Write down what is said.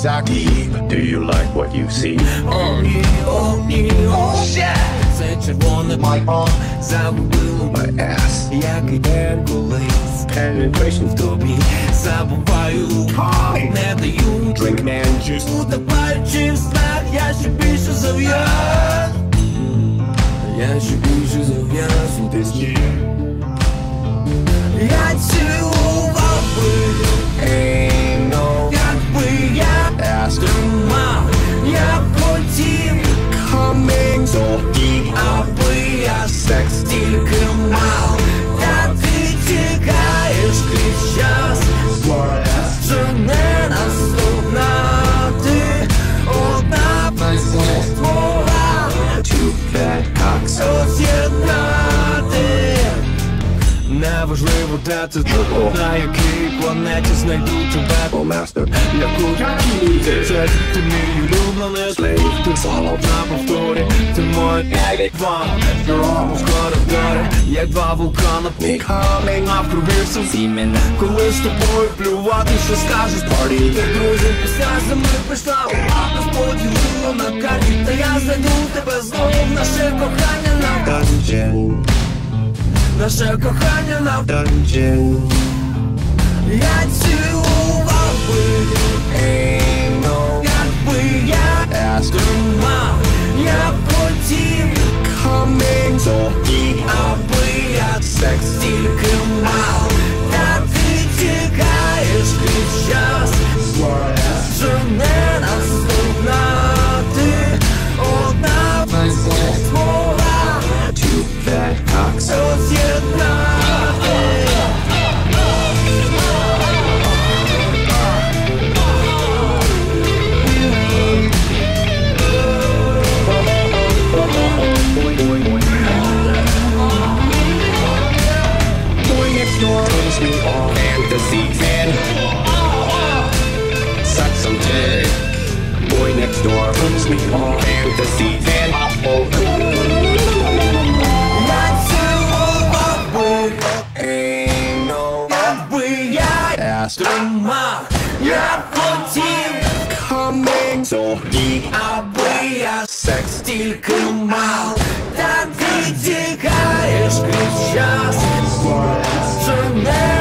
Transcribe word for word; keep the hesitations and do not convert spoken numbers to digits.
Saki, do you like what you see? О, ні, о, ні, о, це червоне майно загубило My ass. як іде колись Penetration. в тобі. Забуваю, не даю Drink man juice. утопаючи в снах, я ще більше зав'яз. Я ще більше зав'яз у тисні. Я цілував би, ей, но якби я Ass. тримав, я хотів Coming so deep. аби я Sex. тільки мав. Та ти тікаєш крізь час, Smart ass. що не наступна ти одна твора Two fat cocks. роз'єднати. Неважливо, де ти тут, на якій планеті знайду тебе. Oh master. Яку це ти мій улюблений слейв. Ти солод на повторі, ти мой вам. Дорогу скоро вдари, як два вулкана. Coming А в крові все semen. коли з тобою плювати, що скажеш парі. Друзі, після зими прийшла, нас поділило на карті. Та я знайду тебе знову, наше кохання на Dungeon. наше кохання на Dungeon. я цілував би, ей, но якби я Ass. тримав, я хотів Coming so deep. аби я Sex. тільки мав. Та ти тікаєш крізь час, Smart ass. що не наступна ти одна твора Two fat cocks. роз'єднати. Boy next door turns me on. Fantasy man. Suck some dick. Boy next door turns me on. Fantasy man. Я цілував би, ей, но якби я Ass. тримав, я хотів Coming so deep. аби я Sex. тільки мав. Та ти тікаєш крізь час, що не